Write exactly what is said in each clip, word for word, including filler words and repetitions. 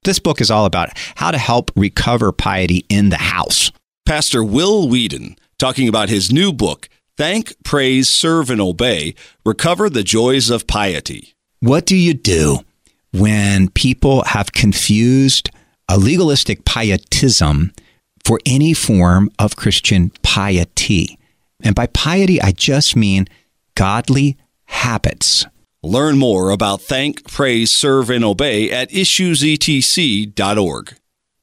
This book is all about how to help recover piety in the house. Pastor Will Weedon talking about his new book, Thank, Praise, Serve, and Obey, Recover the Joys of Piety. What do you do when people have confused a legalistic pietism for any form of Christian piety? And by piety, I just mean godly habits. Learn more about Thank, Praise, Serve, and Obey at issues e t c dot org.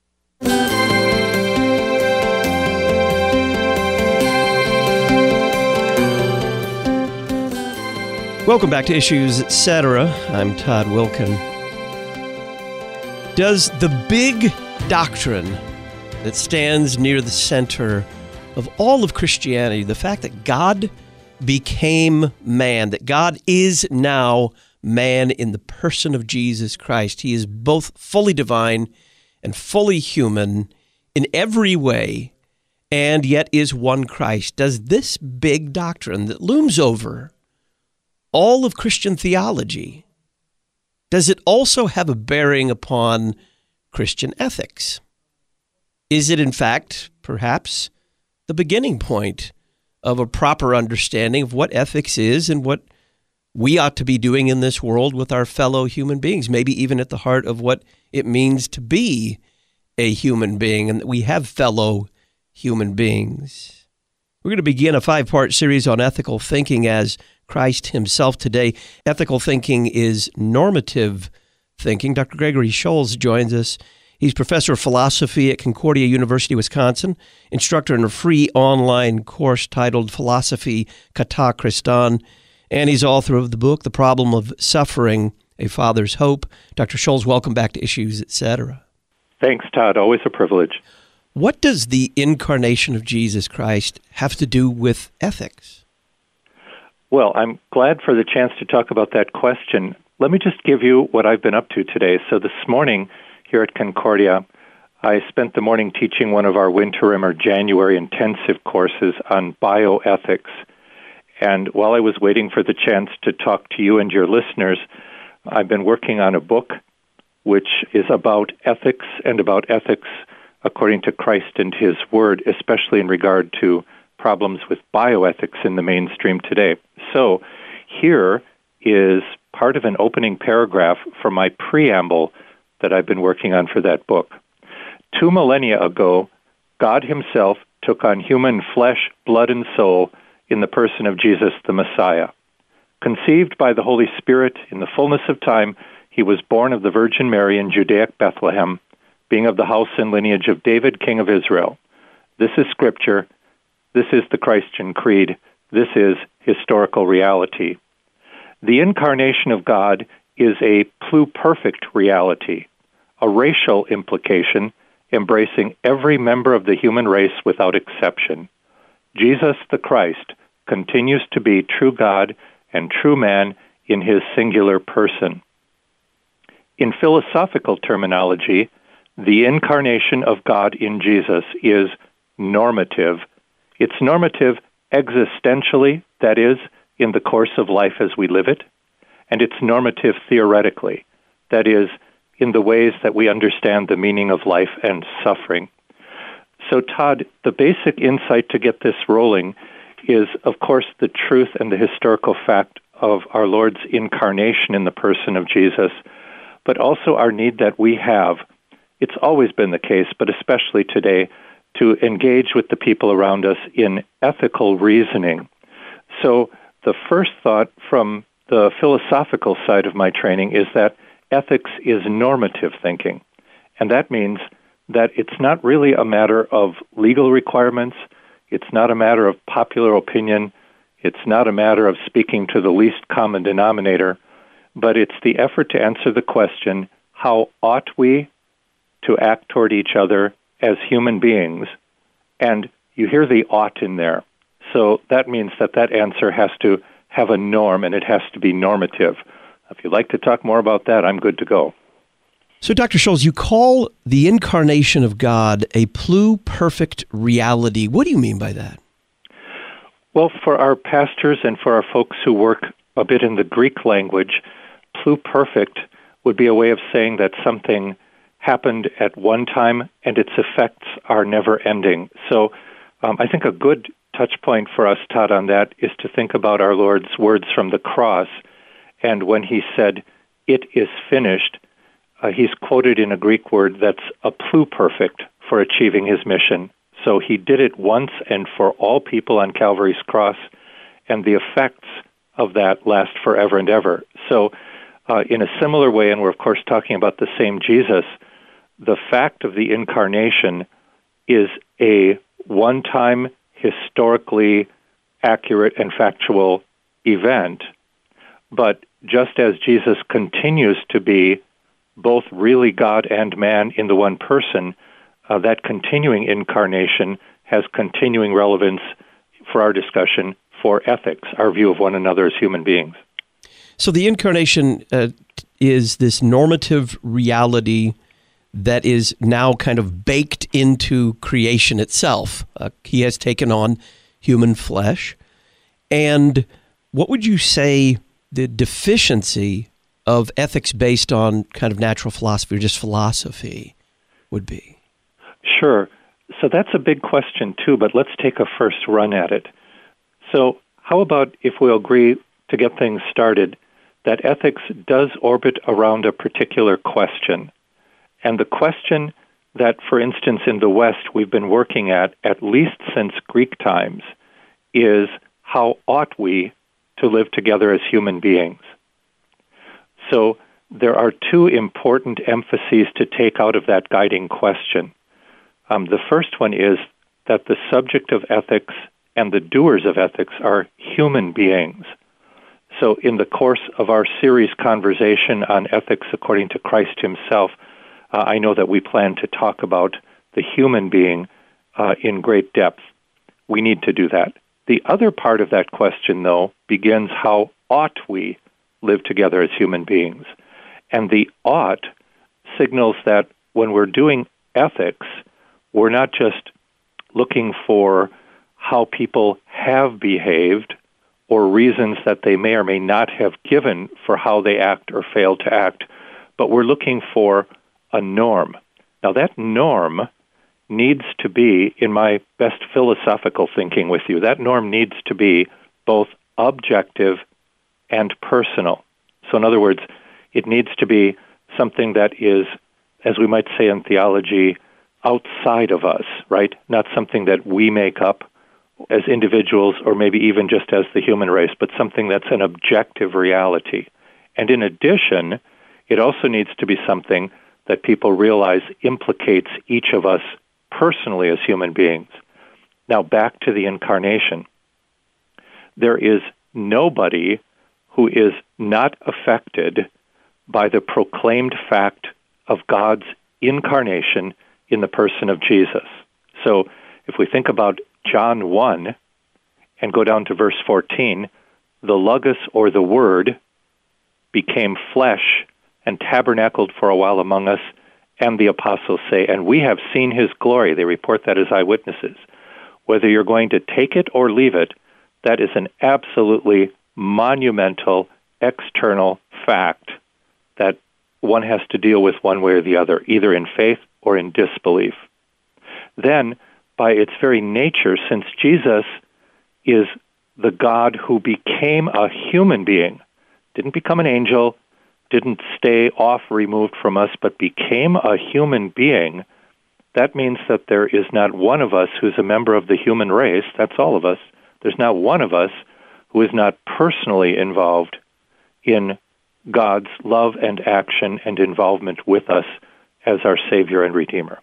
Welcome back to Issues, et cetera. I'm Todd Wilkin. Does the big doctrine that stands near the center of all of Christianity, the fact that God became man, that God is now man in the person of Jesus Christ. He is both fully divine and fully human in every way, and yet is one Christ. Does this big doctrine that looms over all of Christian theology, does it also have a bearing upon Christian ethics? Is it, in fact, perhaps the beginning point of a proper understanding of what ethics is and what we ought to be doing in this world with our fellow human beings, maybe even at the heart of what it means to be a human being, and that we have fellow human beings? We're going to begin a five-part series on ethical thinking as Christ himself today. Ethical thinking is normative thinking. Doctor Gregory Scholes joins us. He's professor of philosophy at Concordia University, Wisconsin, instructor in a free online course titled Philosophy Kata Christan, and he's author of the book, The Problem of Suffering, A Father's Hope. Doctor Scholes, welcome back to Issues, et cetera. Thanks, Todd. Always a privilege. What does the incarnation of Jesus Christ have to do with ethics? Well, I'm glad for the chance to talk about that question. Let me just give you what I've been up to today. So this morning, here at Concordia, I spent the morning teaching one of our winter or January intensive courses on bioethics. And while I was waiting for the chance to talk to you and your listeners, I've been working on a book which is about ethics and about ethics according to Christ and his word, especially in regard to problems with bioethics in the mainstream today. So here is part of an opening paragraph from my preamble that I've been working on for that book. Two millennia ago, God himself took on human flesh, blood, and soul in the person of Jesus the Messiah. Conceived by the Holy Spirit in the fullness of time, he was born of the Virgin Mary in Judaic Bethlehem, being of the house and lineage of David, king of Israel. This is Scripture. This is the Christian creed. This is historical reality. The incarnation of God is a pluperfect reality, a racial implication embracing every member of the human race without exception. Jesus the Christ continues to be true God and true man in his singular person. In philosophical terminology, the incarnation of God in Jesus is normative. It's normative existentially, that is, in the course of life as we live it, and it's normative theoretically, that is, in the ways that we understand the meaning of life and suffering. So, Todd, the basic insight to get this rolling is, of course, the truth and the historical fact of our Lord's incarnation in the person of Jesus, but also our need that we have, it's always been the case, but especially today, to engage with the people around us in ethical reasoning. So the first thought from the philosophical side of my training is that ethics is normative thinking. And that means that it's not really a matter of legal requirements. It's not a matter of popular opinion. It's not a matter of speaking to the least common denominator. But it's the effort to answer the question, how ought we to act toward each other as human beings? And you hear the ought in there. So that means that that answer has to have a norm, and it has to be normative. If you'd like to talk more about that, I'm good to go. So, Doctor Scholes, you call the incarnation of God a pluperfect reality. What do you mean by that? Well, for our pastors and for our folks who work a bit in the Greek language, pluperfect would be a way of saying that something happened at one time, and its effects are never ending. So um, I think a good touch point for us, Todd, on that is to think about our Lord's words from the cross. And when he said, "It is finished," uh, he's quoted in a Greek word that's a pluperfect for achieving his mission. So he did it once and for all people on Calvary's cross, and the effects of that last forever and ever. So uh, in a similar way, and we're of course talking about the same Jesus, the fact of the incarnation is a one-time, historically accurate and factual event. But just as Jesus continues to be both really God and man in the one person, uh, that continuing incarnation has continuing relevance for our discussion for ethics, our view of one another as human beings. So the incarnation uh, is this normative reality that is now kind of baked into creation itself. Uh, he has taken on human flesh. And what would you say the deficiency of ethics based on kind of natural philosophy or just philosophy would be? Sure. So that's a big question, too, but let's take a first run at it. So how about if we agree, to get things started, that ethics does orbit around a particular question? And the question that, for instance, in the West we've been working at, at least since Greek times, is how ought we to live together as human beings? So there are two important emphases to take out of that guiding question. Um, the first one is that the subject of ethics and the doers of ethics are human beings. So in the course of our series conversation on ethics according to Christ himself, uh, I know that we plan to talk about the human being uh, in great depth. We need to do that. The other part of that question, though, begins how ought we live together as human beings? And the ought signals that when we're doing ethics, we're not just looking for how people have behaved or reasons that they may or may not have given for how they act or fail to act, but we're looking for a norm. Now, that norm needs to be, in my best philosophical thinking with you, that norm needs to be both objective and personal. So in other words, it needs to be something that is, as we might say in theology, outside of us, right? Not something that we make up as individuals or maybe even just as the human race, but something that's an objective reality. And in addition, it also needs to be something that people realize implicates each of us personally as human beings. Now, back to the incarnation. There is nobody who is not affected by the proclaimed fact of God's incarnation in the person of Jesus. So if we think about John one and go down to verse fourteen, the Logos, or the Word, became flesh and tabernacled for a while among us, and the apostles say, and we have seen his glory. They report that as eyewitnesses. Whether you're going to take it or leave it, that is an absolutely monumental external fact that one has to deal with one way or the other, either in faith or in disbelief. Then, by its very nature, since Jesus is the God who became a human being, didn't become an angel, didn't stay off removed from us, but became a human being, that means that there is not one of us who's a member of the human race, that's all of us, there's not one of us who is not personally involved in God's love and action and involvement with us as our Savior and Redeemer.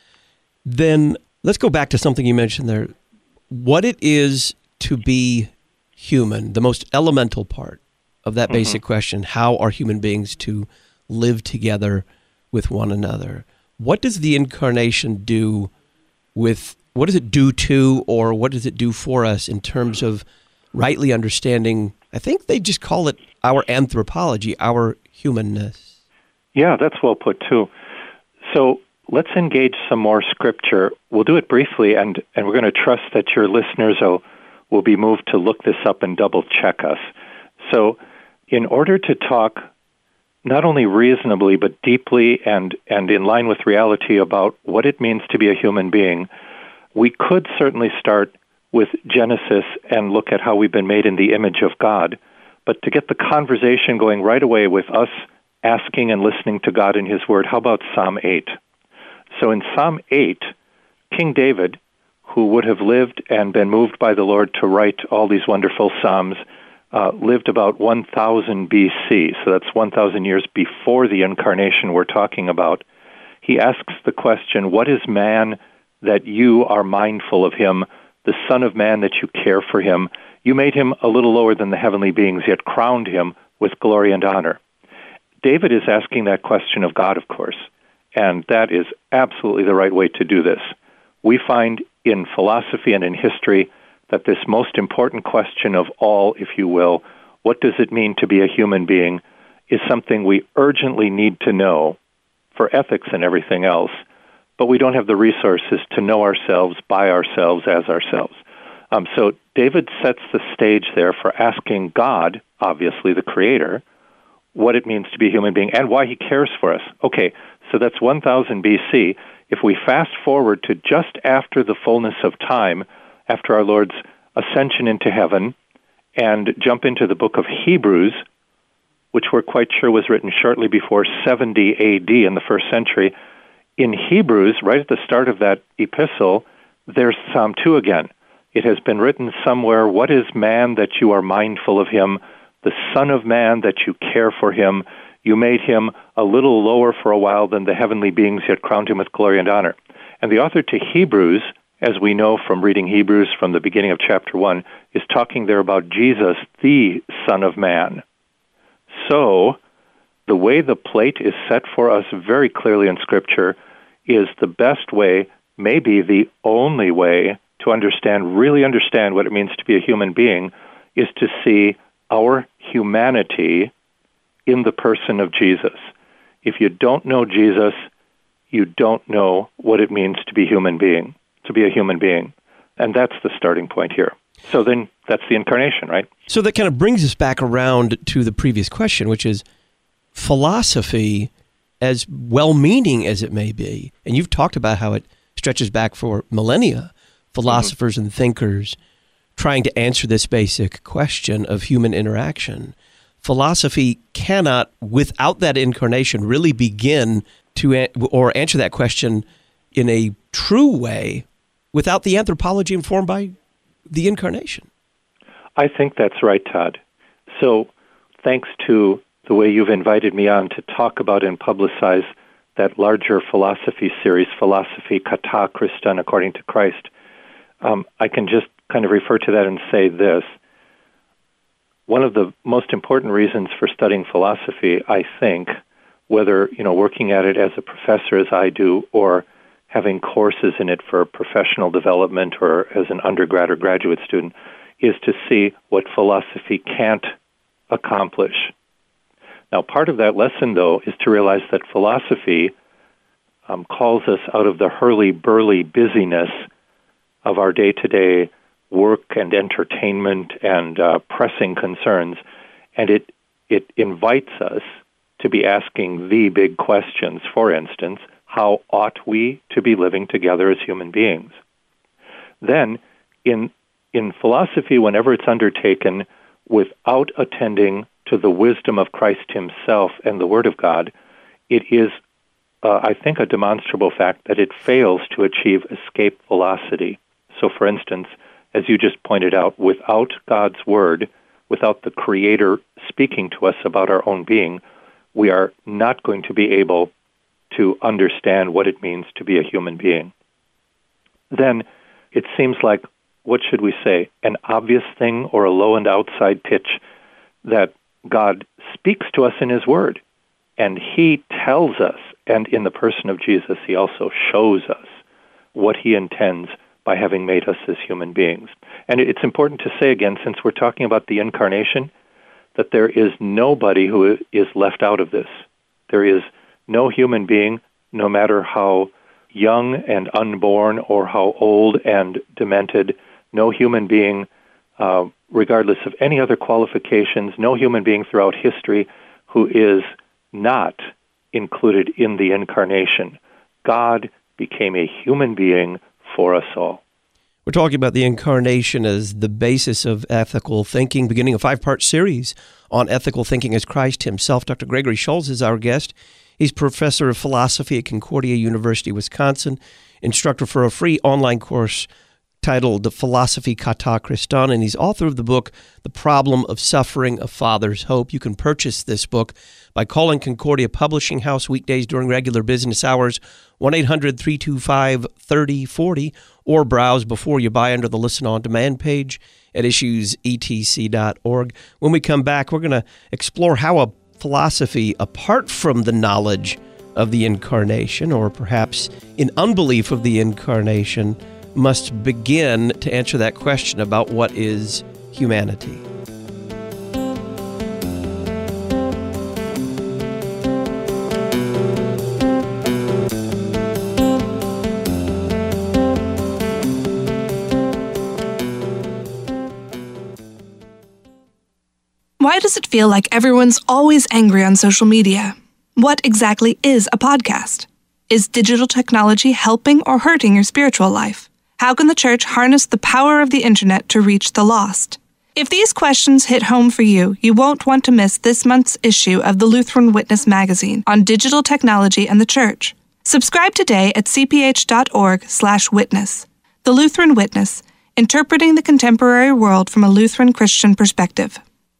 Then let's go back to something you mentioned there. What it is to be human, the most elemental part of that basic mm-hmm. question, how are human beings to live together with one another? What does the incarnation do with, what does it do to, or what does it do for us in terms of rightly understanding, I think they just call it our anthropology, our humanness? Yeah, that's well put too. So let's engage some more scripture. We'll do it briefly, and, and we're going to trust that your listeners will, will be moved to look this up and double-check us. So in order to talk not only reasonably, but deeply and, and in line with reality about what it means to be a human being, we could certainly start with Genesis and look at how we've been made in the image of God. But to get the conversation going right away with us asking and listening to God in His Word, how about Psalm eight? So in Psalm eight, King David, who would have lived and been moved by the Lord to write all these wonderful Psalms, uh, lived about one thousand B C, so that's one thousand years before the incarnation we're talking about. He asks the question, what is man that you are mindful of him, the Son of Man that you care for him? You made him a little lower than the heavenly beings, yet crowned him with glory and honor. David is asking that question of God, of course, and that is absolutely the right way to do this. We find in philosophy and in history that this most important question of all, if you will, what does it mean to be a human being, is something we urgently need to know for ethics and everything else, but we don't have the resources to know ourselves by ourselves as ourselves. Um, so David sets the stage there for asking God, obviously the Creator, what it means to be a human being and why He cares for us. Okay, so that's one thousand B C. If we fast forward to just after the fullness of time, after our Lord's ascension into heaven, and jump into the book of Hebrews, which we're quite sure was written shortly before seventy A D in the first century, in Hebrews, right at the start of that epistle, there's Psalm two again. It has been written somewhere, what is man that you are mindful of him, the Son of Man that you care for him? You made him a little lower for a while than the heavenly beings, yet crowned him with glory and honor. And the author to Hebrews, as we know from reading Hebrews from the beginning of chapter one, is talking there about Jesus, the Son of Man. So, the way the plate is set for us very clearly in Scripture is the best way, maybe the only way, to understand, really understand what it means to be a human being, is to see our humanity in the person of Jesus. If you don't know Jesus, you don't know what it means to be human being, to be a human being. And that's the starting point here. So then that's the incarnation, right? So that kind of brings us back around to the previous question, which is philosophy, as well-meaning as it may be, and you've talked about how it stretches back for millennia, philosophers mm-hmm. and thinkers trying to answer this basic question of human interaction. Philosophy cannot, without that incarnation, really begin to or answer that question in a true way without the anthropology informed by the incarnation. I think that's right, Todd. So thanks to the way you've invited me on to talk about and publicize that larger philosophy series, Philosophy Kata Christon, according to Christ, um, I can just kind of refer to that and say this. One of the most important reasons for studying philosophy, I think, whether, you know, working at it as a professor as I do or having courses in it for professional development or as an undergrad or graduate student, is to see what philosophy can't accomplish. Now, part of that lesson, though, is to realize that philosophy um, calls us out of the hurly-burly busyness of our day-to-day work and entertainment and uh, pressing concerns, and it it invites us to be asking the big questions. For instance, how ought we to be living together as human beings? Then, in in philosophy, whenever it's undertaken without attending to the wisdom of Christ Himself and the Word of God, it is, uh, I think, a demonstrable fact that it fails to achieve escape velocity. So, for instance, as you just pointed out, without God's Word, without the Creator speaking to us about our own being, we are not going to be able to understand what it means to be a human being. Then it seems like, what should we say, an obvious thing or a low and outside pitch that God speaks to us in His Word, and He tells us, and in the person of Jesus, He also shows us what He intends by having made us as human beings. And it's important to say again, since we're talking about the incarnation, that there is nobody who is left out of this. There is no human being, no matter how young and unborn or how old and demented, no human being, uh, regardless of any other qualifications, no human being throughout history who is not included in the incarnation. God became a human being for us all. We're talking about the incarnation as the basis of ethical thinking, beginning a five-part series on ethical thinking as Christ himself. Doctor Gregory Schulz is our guest. He's professor of philosophy at Concordia University, Wisconsin, instructor for a free online course titled Philosophy Kata Christon, and he's author of the book, The Problem of Suffering, A Father's Hope. You can purchase this book by calling Concordia Publishing House weekdays during regular business hours, one eight hundred three two five three oh four oh, or browse before you buy under the Listen On Demand page at issues e t c dot org. When we come back, we're going to explore how a philosophy, apart from the knowledge of the incarnation, or perhaps in unbelief of the incarnation, must begin to answer that question about what is humanity. Why does it feel like everyone's always angry on social media? What exactly is a podcast? Is digital technology helping or hurting your spiritual life? How can the church harness the power of the internet to reach the lost? If these questions hit home for you, you won't want to miss this month's issue of the Lutheran Witness magazine on digital technology and the church. Subscribe today at c p h dot org slash witness. The Lutheran Witness, interpreting the contemporary world from a Lutheran Christian perspective.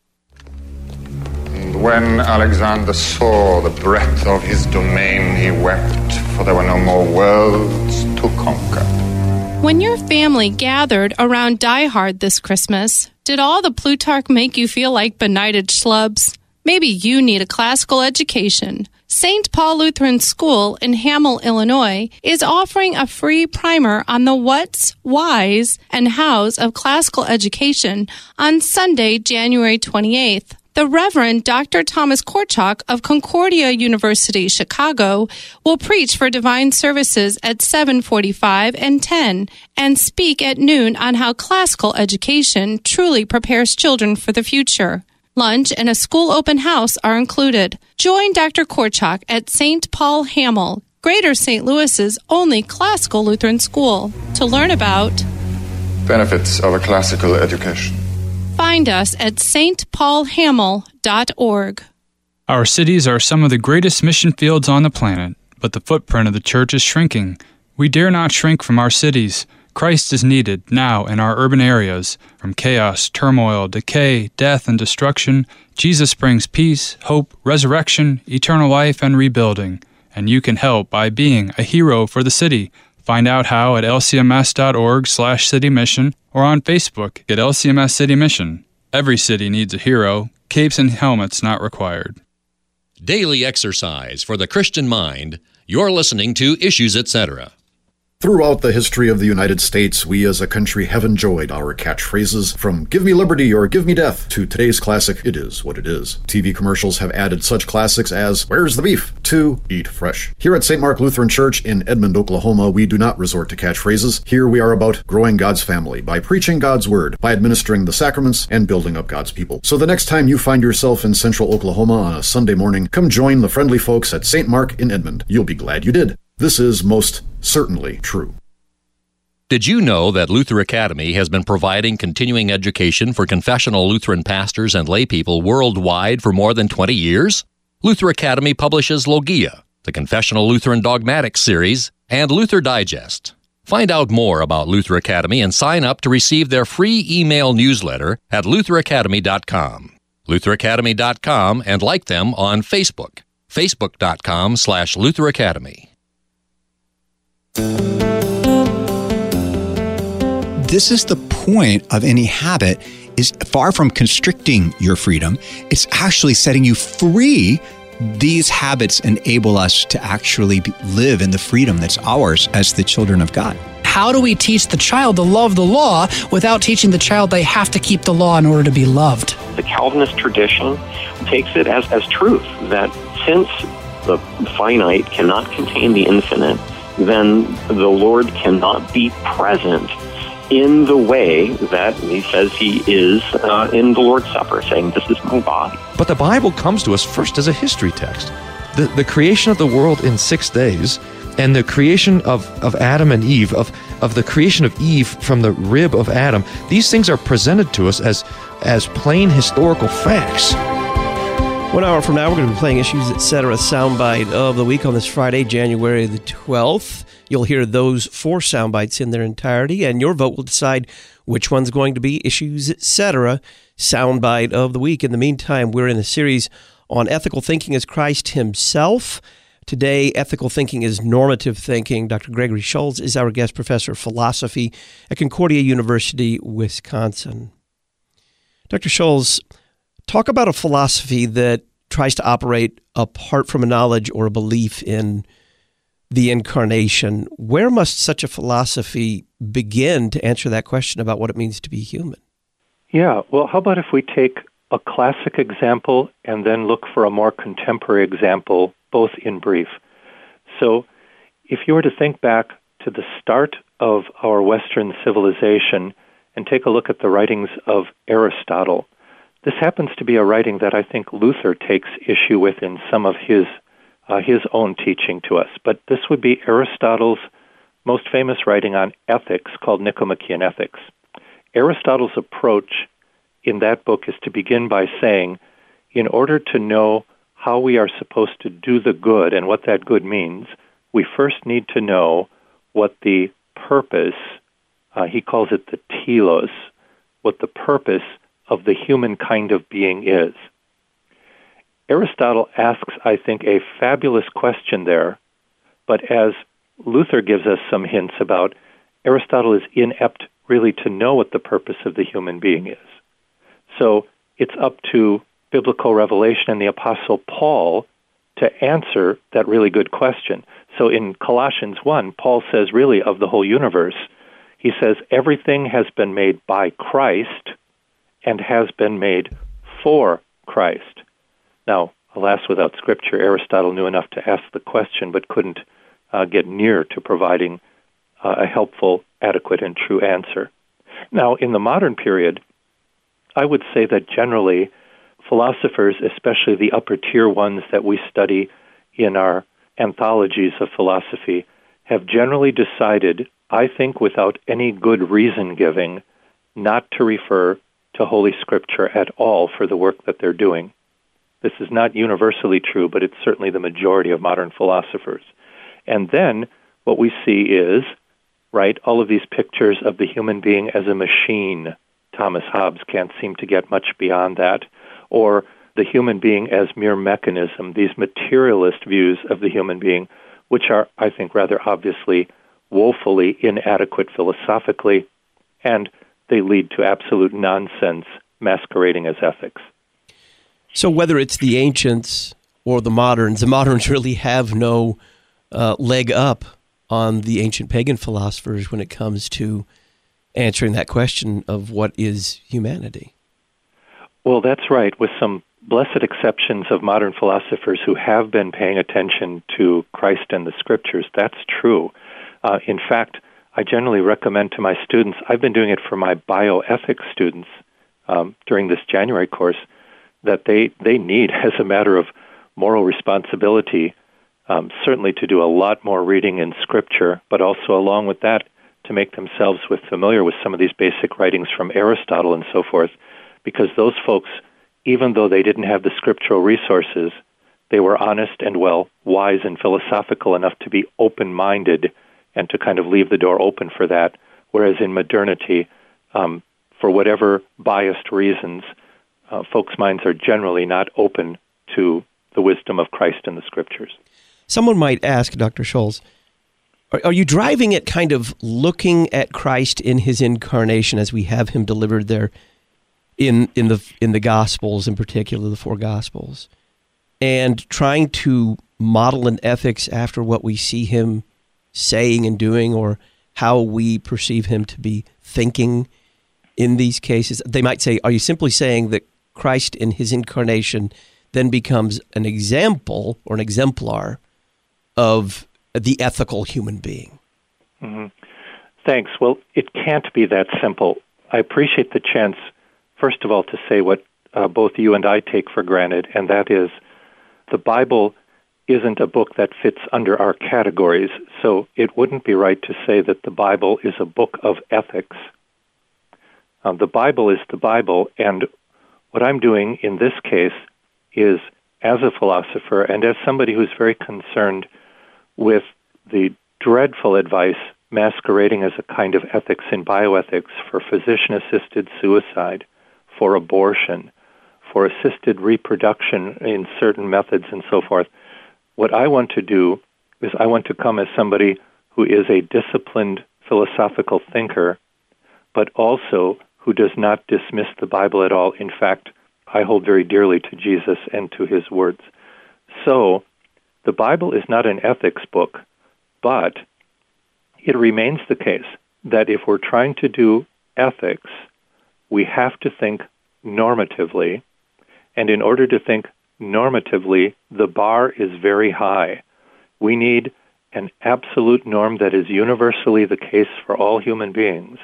And when Alexander saw the breadth of his domain, he wept, for there were no more worlds to conquer. When your family gathered around Die Hard this Christmas, did all the Plutarch make you feel like benighted schlubs? Maybe you need a classical education. Saint Paul Lutheran School in Hamel, Illinois, is offering a free primer on the whats, whys, and hows of classical education on Sunday, January twenty-eighth. The Reverend Doctor Thomas Korchak of Concordia University, Chicago, will preach for divine services at seven forty-five and ten and speak at noon on how classical education truly prepares children for the future. Lunch and a school open house are included. Join Doctor Korchak at Saint Paul Hamel, Greater Saint Louis's only classical Lutheran school, to learn about benefits of a classical education. Find us at s t paul hamel dot org. Our cities are some of the greatest mission fields on the planet, but the footprint of the church is shrinking. We dare not shrink from our cities. Christ is needed now in our urban areas. From chaos, turmoil, decay, death, and destruction, Jesus brings peace, hope, resurrection, eternal life, and rebuilding. And you can help by being a hero for the city. Find out how at l c m s dot org slash city mission or on Facebook at L C M S City Mission. Every city needs a hero. Capes and helmets not required. Daily exercise for the Christian mind. You're listening to Issues, et cetera. Throughout the history of the United States, we as a country have enjoyed our catchphrases, from "Give me liberty" or "Give me death" to today's classic, "It is what it is." T V commercials have added such classics as "Where's the beef?" to "Eat fresh." Here at Saint Mark Lutheran Church in Edmond, Oklahoma, we do not resort to catchphrases. Here we are about growing God's family by preaching God's word, by administering the sacraments, and building up God's people. So the next time you find yourself in central Oklahoma on a Sunday morning, come join the friendly folks at Saint Mark in Edmond. You'll be glad you did. This is most certainly true. Did you know that Luther Academy has been providing continuing education for confessional Lutheran pastors and laypeople worldwide for more than twenty years? Luther Academy publishes Logia, the Confessional Lutheran Dogmatics series, and Luther Digest. Find out more about Luther Academy and sign up to receive their free email newsletter at luther academy dot com. luther academy dot com, and like them on Facebook, facebook dot com slash Luther Academy. This is the point of any habit, is far from constricting your freedom. It's actually setting you free. These habits enable us to actually be, live in the freedom that's ours as the children of God. How do we teach the child to love the law without teaching the child they have to keep the law in order to be loved? The Calvinist tradition takes it as, as truth that since the finite cannot contain the infinite, then the Lord cannot be present in the way that he says he is uh, in the Lord's Supper, saying, "This is my body." But the Bible comes to us first as a history text. The, the creation of the world in six days and the creation of, of Adam and Eve, of, of the creation of Eve from the rib of Adam, these things are presented to us as, as plain historical facts. One hour from now, we're going to be playing Issues, et cetera. Soundbite of the week on this Friday, January the twelfth. You'll hear those four soundbites in their entirety, and your vote will decide which one's going to be Issues, et cetera. Soundbite of the week. In the meantime, we're in a series on ethical thinking as Christ himself. Today, ethical thinking is normative thinking. Doctor Gregory Schulz is our guest professor of philosophy at Concordia University, Wisconsin. Doctor Schulz, talk about a philosophy that tries to operate apart from a knowledge or a belief in the incarnation. Where must such a philosophy begin to answer that question about what it means to be human? Yeah, well, how about if we take a classic example and then look for a more contemporary example, both in brief. So if you were to think back to the start of our Western civilization and take a look at the writings of Aristotle, this happens to be a writing that I think Luther takes issue with in some of his uh, his own teaching to us. But this would be Aristotle's most famous writing on ethics called Nicomachean Ethics. Aristotle's approach in that book is to begin by saying, in order to know how we are supposed to do the good and what that good means, we first need to know what the purpose, uh, he calls it the telos, what the purpose of the human kind of being is. Aristotle asks, I think, a fabulous question there, but as Luther gives us some hints about, Aristotle is inept really to know what the purpose of the human being is. So it's up to biblical revelation and the Apostle Paul to answer that really good question. So in Colossians one, Paul says really of the whole universe, he says everything has been made by Christ and has been made for Christ. Now, alas, without Scripture, Aristotle knew enough to ask the question but couldn't uh, get near to providing uh, a helpful, adequate, and true answer. Now, in the modern period, I would say that generally philosophers, especially the upper tier ones that we study in our anthologies of philosophy, have generally decided, I think without any good reason giving, not to refer to Holy Scripture at all for the work that they're doing. This is not universally true, but it's certainly the majority of modern philosophers. And then what we see is, right, all of these pictures of the human being as a machine. Thomas Hobbes can't seem to get much beyond that. Or the human being as mere mechanism, these materialist views of the human being, which are, I think, rather obviously woefully inadequate philosophically, and they lead to absolute nonsense masquerading as ethics. So whether it's the ancients or the moderns, the moderns really have no uh, leg up on the ancient pagan philosophers when it comes to answering that question of what is humanity. Well, that's right, with some blessed exceptions of modern philosophers who have been paying attention to Christ and the Scriptures. That's true. Uh, in fact, I generally recommend to my students, I've been doing it for my bioethics students um, during this January course, that they, they need, as a matter of moral responsibility, um, certainly to do a lot more reading in Scripture, but also along with that, to make themselves with familiar with some of these basic writings from Aristotle and so forth, because those folks, even though they didn't have the scriptural resources, they were honest and, well, wise and philosophical enough to be open-minded and to kind of leave the door open for that, whereas in modernity, um, for whatever biased reasons, uh, folks' minds are generally not open to the wisdom of Christ and the Scriptures. Someone might ask, Doctor Schulz, are, are you driving at kind of looking at Christ in his incarnation as we have him delivered there in in the in the Gospels, in particular the four Gospels, and trying to model an ethics after what we see him saying and doing, or how we perceive him to be thinking in these cases? They might say, are you simply saying that Christ in his incarnation then becomes an example or an exemplar of the ethical human being? Mm-hmm. Thanks. Well, it can't be that simple. I appreciate the chance, first of all, to say what uh, both you and I take for granted, and that is the Bible isn't a book that fits under our categories, so it wouldn't be right to say that the Bible is a book of ethics. Uh, the Bible is the Bible, and what I'm doing in this case is, as a philosopher and as somebody who's very concerned with the dreadful advice masquerading as a kind of ethics in bioethics for physician-assisted suicide, for abortion, for assisted reproduction in certain methods and so forth, what I want to do is I want to come as somebody who is a disciplined philosophical thinker, but also who does not dismiss the Bible at all. In fact, I hold very dearly to Jesus and to his words. So, the Bible is not an ethics book, but it remains the case that if we're trying to do ethics, we have to think normatively, and in order to think normatively, the bar is very high. We need an absolute norm that is universally the case for all human beings.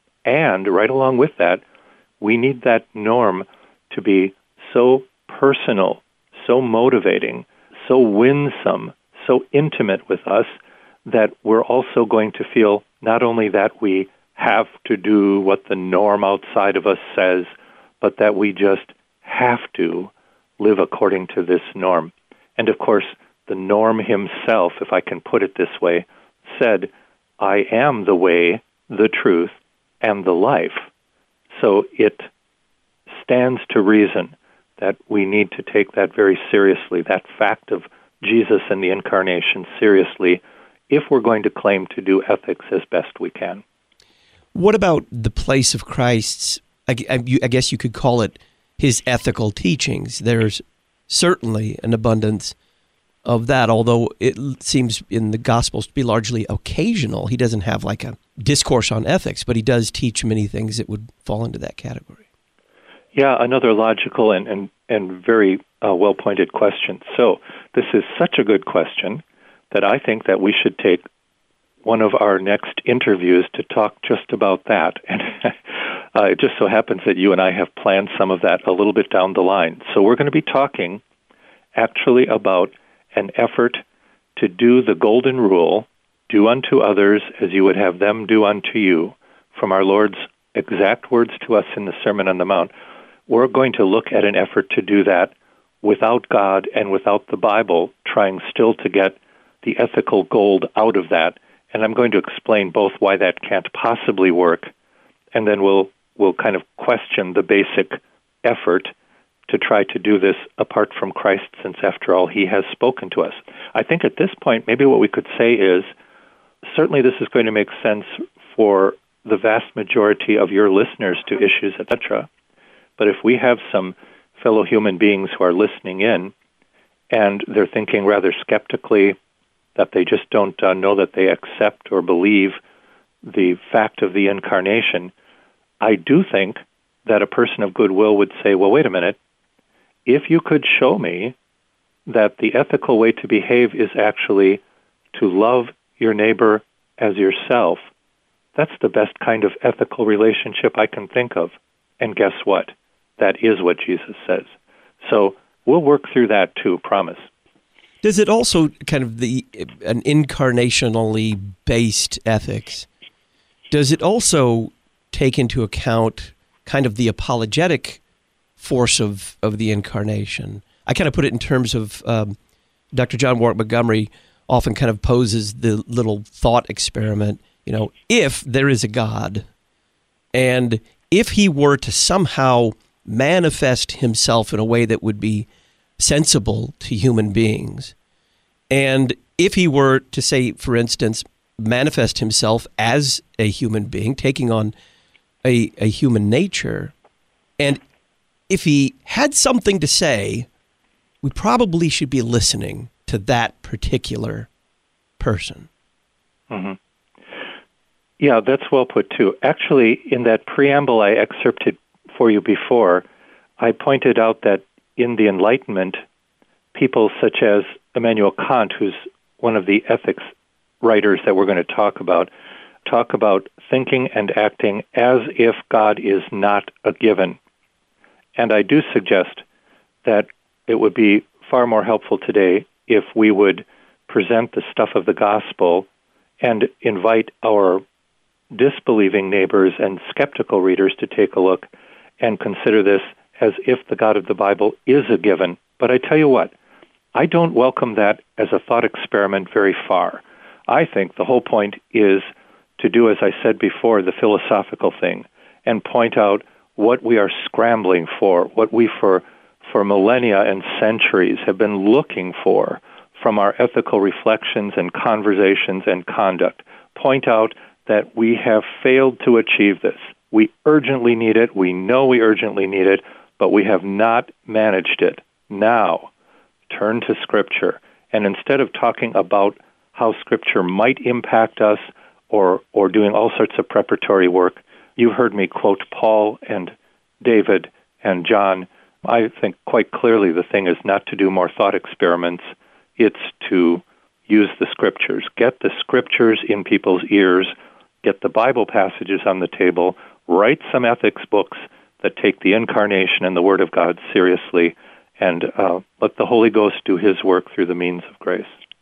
And right along with that, we need that norm to be so personal, so motivating, so winsome, so intimate with us that we're also going to feel not only that we have to do what the norm outside of us says, but that we just have to live according to this norm. And of course, the norm himself, if I can put it this way, said, I am the way, the truth, and the life. So it stands to reason that we need to take that very seriously, that fact of Jesus and the Incarnation seriously, if we're going to claim to do ethics as best we can. What about the place of Christ's, I, I, you, I guess you could call it his ethical teachings? There's certainly an abundance of that, although it seems in the Gospels to be largely occasional. He doesn't have like a discourse on ethics, but he does teach many things that would fall into that category. Yeah, another logical and, and, and very uh, well-pointed question. So this is such a good question that I think that we should take one of our next interviews to talk just about that. And uh, it just so happens that you and I have planned some of that a little bit down the line. So we're going to be talking actually about an effort to do the golden rule, do unto others as you would have them do unto you, from our Lord's exact words to us in the Sermon on the Mount. We're going to look at an effort to do that without God and without the Bible, trying still to get the ethical gold out of that. And I'm going to explain both why that can't possibly work, and then we'll we'll kind of question the basic effort to try to do this apart from Christ, since after all, he has spoken to us. I think at this point, maybe what we could say is, certainly this is going to make sense for the vast majority of your listeners to issues, et cetera. But if we have some fellow human beings who are listening in, and they're thinking rather skeptically, that they just don't uh, know that they accept or believe the fact of the Incarnation, I do think that a person of goodwill would say, well, wait a minute, if you could show me that the ethical way to behave is actually to love your neighbor as yourself, that's the best kind of ethical relationship I can think of. And guess what? That is what Jesus says. So we'll work through that too, promise. Does it also kind of the an incarnationally based ethics, does it also take into account kind of the apologetic force of, of the Incarnation? I kind of put it in terms of um, Doctor John Warwick Montgomery often kind of poses the little thought experiment, you know, if there is a God, and if he were to somehow manifest himself in a way that would be sensible to human beings, and if he were to say, for instance, manifest himself as a human being, taking on a, a human nature, and if he had something to say, we probably should be listening to that particular person. Mm-hmm. Yeah, that's well put, too. Actually, in that preamble I excerpted for you before, I pointed out that in the Enlightenment, people such as Immanuel Kant, who's one of the ethics writers that we're going to talk about, talk about thinking and acting as if God is not a given. And I do suggest that it would be far more helpful today if we would present the stuff of the gospel and invite our disbelieving neighbors and skeptical readers to take a look and consider this as if the God of the Bible is a given. But I tell you what, I don't welcome that as a thought experiment very far. I think the whole point is to do, as I said before, the philosophical thing and point out what we are scrambling for, what we for for millennia and centuries have been looking for from our ethical reflections and conversations and conduct. Point out that we have failed to achieve this. We urgently need it. We know we urgently need it, but we have not managed it. Now, turn to Scripture. And instead of talking about how Scripture might impact us or, or doing all sorts of preparatory work, you heard me quote Paul and David and John. I think quite clearly the thing is not to do more thought experiments. It's to use the Scriptures. Get the Scriptures in people's ears. Get the Bible passages on the table. Write some ethics books that take the incarnation and the Word of God seriously, and uh, let the Holy Ghost do His work through the means of grace.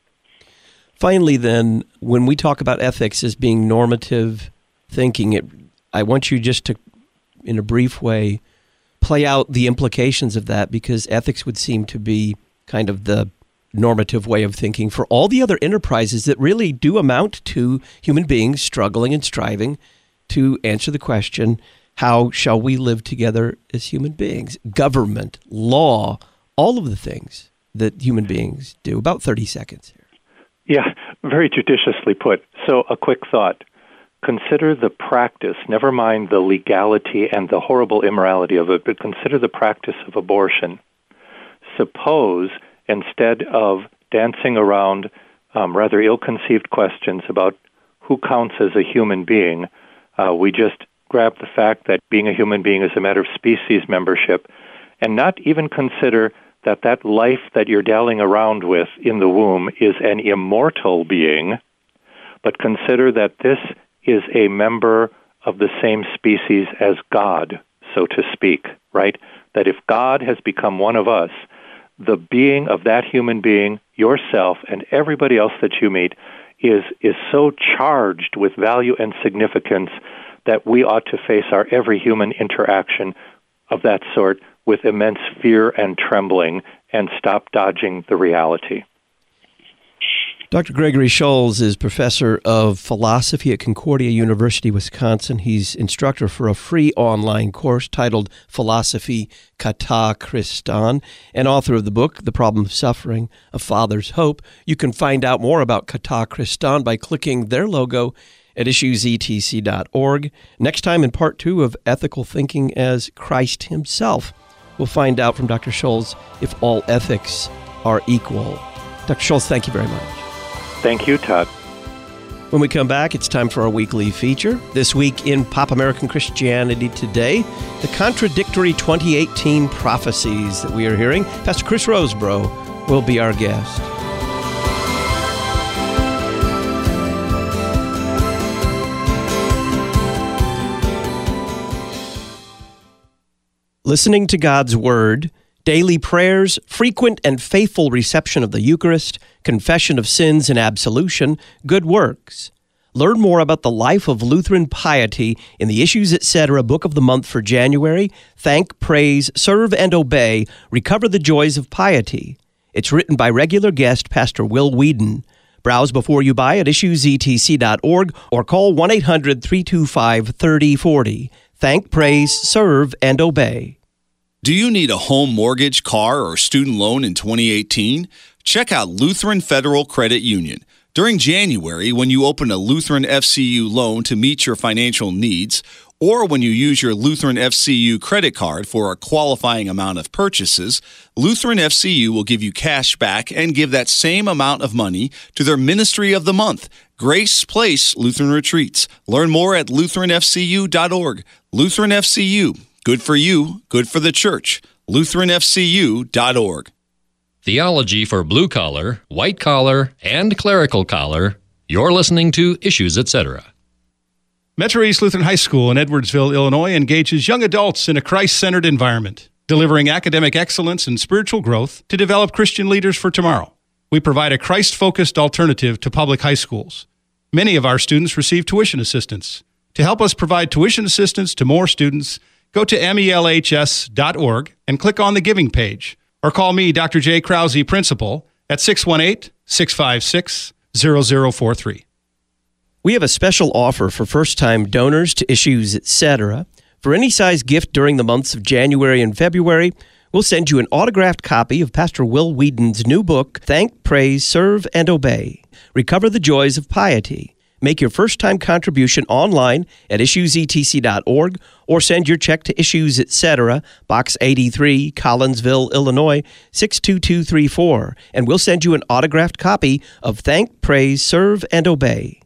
Finally, then, when we talk about ethics as being normative thinking, it, I want you just to, in a brief way, play out the implications of that, because ethics would seem to be kind of the normative way of thinking for all the other enterprises that really do amount to human beings struggling and striving to answer the question, how shall we live together as human beings? Government, law, all of the things that human beings do. About thirty seconds here. Yeah, very judiciously put. So a quick thought. Consider the practice, never mind the legality and the horrible immorality of it, but consider the practice of abortion. Suppose instead of dancing around um, rather ill-conceived questions about who counts as a human being, uh, we just grab the fact that being a human being is a matter of species membership, and not even consider that that life that you're dallying around with in the womb is an immortal being, but consider that this is a member of the same species as God, so to speak, right? That if God has become one of us, the being of that human being, yourself, and everybody else that you meet is is so charged with value and significance that we ought to face our every human interaction of that sort with immense fear and trembling and stop dodging the reality. Doctor Gregory Scholes is professor of philosophy at Concordia University, Wisconsin. He's instructor for a free online course titled Philosophy Kata Christon, and author of the book, The Problem of Suffering, A Father's Hope. You can find out more about Kata Christon by clicking their logo at issues e t c dot org. Next time in part two of Ethical Thinking as Christ Himself, we'll find out from Doctor Scholes if all ethics are equal. Doctor Scholes, thank you very much. Thank you, Todd. When we come back, it's time for our weekly feature. This week in Pop American Christianity Today, the contradictory twenty eighteen prophecies that we are hearing. Pastor Chris Rosebrough will be our guest. Listening to God's Word, daily prayers, frequent and faithful reception of the Eucharist, confession of sins and absolution, good works. Learn more about the life of Lutheran piety in the Issues Etc. Book of the Month for January. Thank, Praise, Serve, and Obey. Recover the Joys of Piety. It's written by regular guest Pastor Will Whedon. Browse before you buy at issues e t c dot org or call one eight hundred three two five three oh four oh. Thank, Praise, Serve, and Obey. Do you need a home mortgage, car, or student loan in twenty eighteen? Check out Lutheran Federal Credit Union. During January, when you open a Lutheran F C U loan to meet your financial needs, or when you use your Lutheran F C U credit card for a qualifying amount of purchases, Lutheran F C U will give you cash back and give that same amount of money to their Ministry of the Month, Grace Place Lutheran Retreats. Learn more at lutheran f c u dot org. Lutheran F C U. Good for you, good for the church. lutheran f c u dot org. Theology for blue collar, white collar, and clerical collar. You're listening to Issues Etc. Metro East Lutheran High School in Edwardsville, Illinois engages young adults in a Christ-centered environment, delivering academic excellence and spiritual growth to develop Christian leaders for tomorrow. We provide a Christ-focused alternative to public high schools. Many of our students receive tuition assistance. To help us provide tuition assistance to more students, go to M E L H S dot org and click on the Giving page, or call me, Doctor J. Krause, Principal, at six one eight, six five six, zero zero four three. We have a special offer for first-time donors to Issues, et cetera. For any size gift during the months of January and February, we'll send you an autographed copy of Pastor Will Whedon's new book, Thank, Praise, Serve, and Obey. Recover the Joys of Piety. Make your first-time contribution online at issues e t c dot org or send your check to Issues, et cetera, Box eighty-three, Collinsville, Illinois, six two two three four, and we'll send you an autographed copy of Thank, Praise, Serve, and Obey.